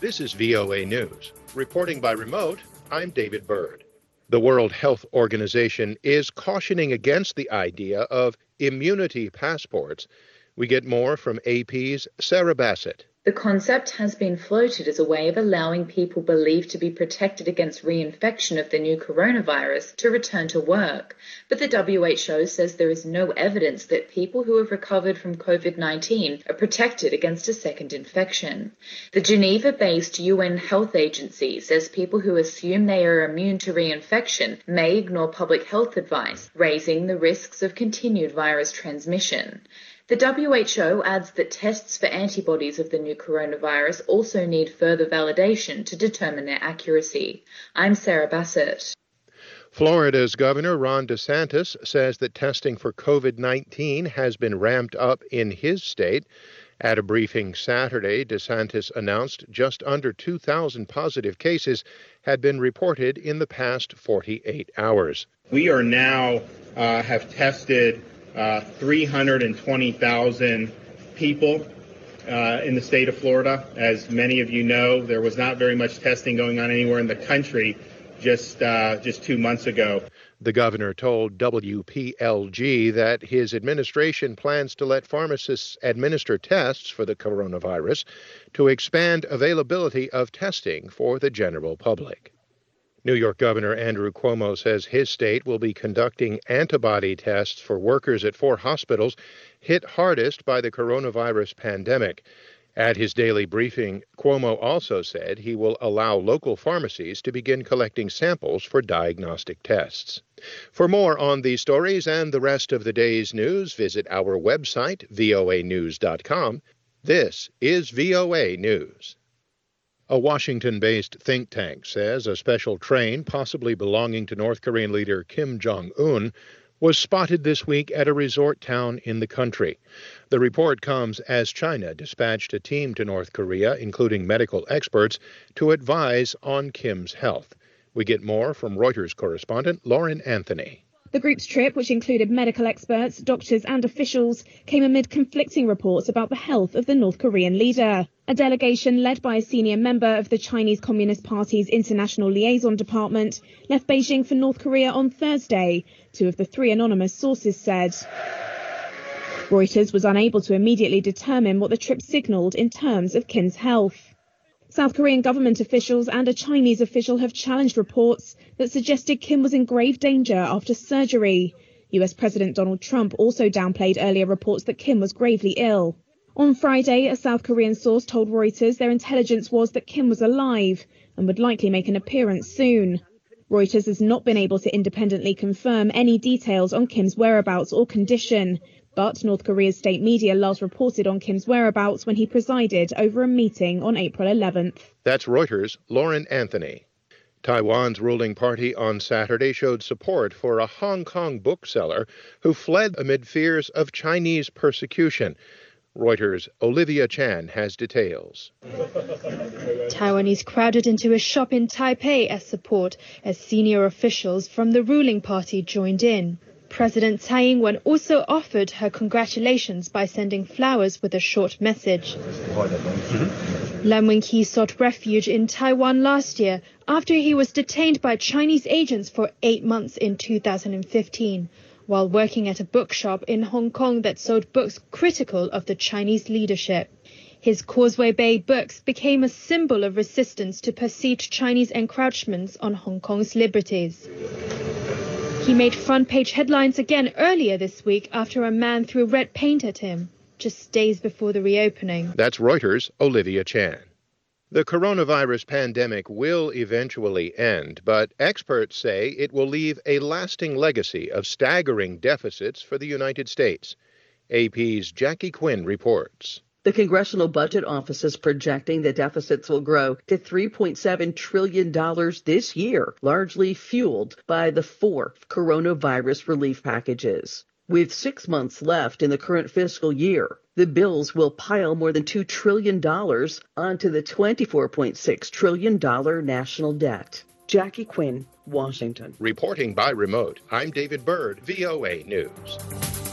This is VOA News. Reporting by remote, I'm David Byrd. The World Health Organization is cautioning against the idea of immunity passports. We get more from AP's Sarah Bassett. The concept has been floated as a way of allowing people believed to be protected against reinfection of the new coronavirus to return to work. But the WHO says there is no evidence that people who have recovered from COVID-19 are protected against a second infection. The Geneva-based UN Health Agency says people who assume they are immune to reinfection may ignore public health advice, raising the risks of continued virus transmission. The WHO adds that tests for antibodies of the new coronavirus also need further validation to determine their accuracy. I'm Sarah Bassett. Florida's Governor Ron DeSantis says that testing for COVID-19 has been ramped up in his state. At a briefing Saturday, DeSantis announced just under 2,000 positive cases had been reported in the past 48 hours. We are now have tested 320,000 people in the state of Florida. As many of you know, there was not very much testing going on anywhere in the country just 2 months ago. The governor told WPLG that his administration plans to let pharmacists administer tests for the coronavirus to expand availability of testing for the general public. New York Governor Andrew Cuomo says his state will be conducting antibody tests for workers at 4 hospitals hit hardest by the coronavirus pandemic. At his daily briefing, Cuomo also said he will allow local pharmacies to begin collecting samples for diagnostic tests. For more on these stories and the rest of the day's news, visit our website, voanews.com. This is VOA News. A Washington-based think tank says a special train, possibly belonging to North Korean leader Kim Jong-un, was spotted this week at a resort town in the country. The report comes as China dispatched a team to North Korea, including medical experts, to advise on Kim's health. We get more from Reuters correspondent Lauren Anthony. The group's trip, which included medical experts, doctors and officials, came amid conflicting reports about the health of the North Korean leader. A delegation led by a senior member of the Chinese Communist Party's International Liaison Department left Beijing for North Korea on Thursday, 2 of the 3 anonymous sources said. Reuters was unable to immediately determine what the trip signalled in terms of Kim's health. South Korean government officials and a Chinese official have challenged reports that suggested Kim was in grave danger after surgery. US President Donald Trump also downplayed earlier reports that Kim was gravely ill. On Friday, a South Korean source told Reuters their intelligence was that Kim was alive and would likely make an appearance soon. Reuters has not been able to independently confirm any details on Kim's whereabouts or condition. But North Korea's state media last reported on Kim's whereabouts when he presided over a meeting on April 11th. That's Reuters' Lauren Anthony. Taiwan's ruling party on Saturday showed support for a Hong Kong bookseller who fled amid fears of Chinese persecution. Reuters' Olivia Chan has details. Taiwanese crowded into a shop in Taipei as support as senior officials from the ruling party joined in. President Tsai Ing-wen also offered her congratulations by sending flowers with a short message. Lam Wing-Kee sought refuge in Taiwan last year after he was detained by Chinese agents for 8 months in 2015, while working at a bookshop in Hong Kong that sold books critical of the Chinese leadership. His Causeway Bay books became a symbol of resistance to perceived Chinese encroachments on Hong Kong's liberties. He made front-page headlines again earlier this week after a man threw red paint at him, just days before the reopening. That's Reuters' Olivia Chan. The coronavirus pandemic will eventually end, but experts say it will leave a lasting legacy of staggering deficits for the United States. AP's Jackie Quinn reports. The Congressional Budget Office is projecting the deficits will grow to $3.7 trillion this year, largely fueled by the 4 coronavirus relief packages. With 6 months left in the current fiscal year, the bills will pile more than $2 trillion onto the $24.6 trillion national debt. Jackie Quinn, Washington. Reporting by remote, I'm David Byrd, VOA News.